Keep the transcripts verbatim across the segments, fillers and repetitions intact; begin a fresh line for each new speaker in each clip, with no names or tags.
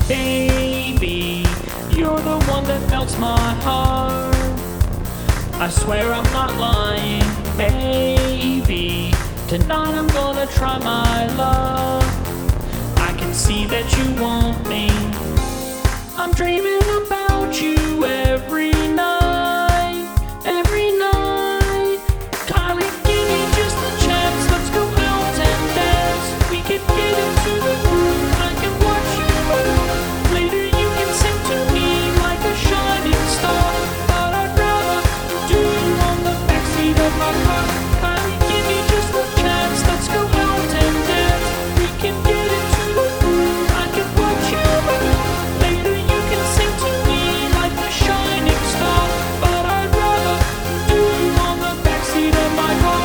Baby, you're the one that melts my heart. I swear I'm not lying, baby. Tonight I'm gonna try my luck. I can see that you want me. I'm dreaming about you every night, every night. Kylie, give me just a chance. Let's go out and dance. We can get into the room. I can watch you move. Later you can sing to me like a shining star. But I'd rather do you on the backseat of my car. Kylie, give me just a chance. Let's go out and dance. We can get into the room. I can watch you move. Later you can sing to me like a shining star. But I'd rather do you on the backseat of my car.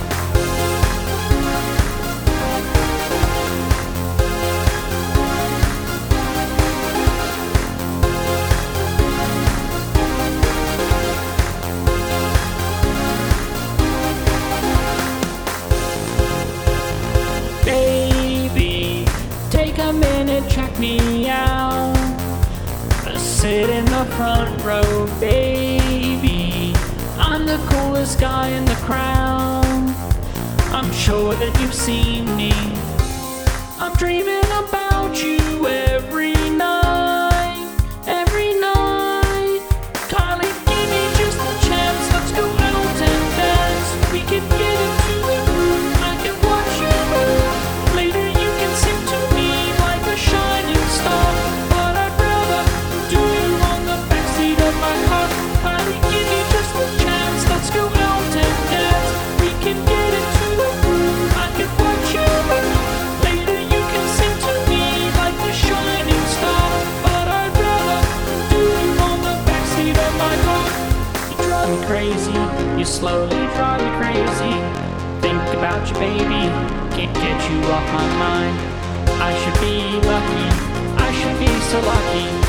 Baby, take a minute, check me out. Sit in the front row, baby. I'm the coolest guy in the crowd. I'm sure that you've seen me. I'm dreaming about you every night, every night. Kylie, give me just a chance. Let's go out and dance. We can get into the room. I can watch you move. Later you can sing to me like a shining star. But I'd rather do you on the backseat of my car. Kylie, give me just a chance. Let's go out and dance. We can get into the room. I can watch you move. Later you can sing to me like a shining star. But I'd rather do you on the backseat of my car. You drive me crazy. You slowly drive me crazy. Think about you, baby. Can't get you off my mind. I should be lucky. I should be so lucky.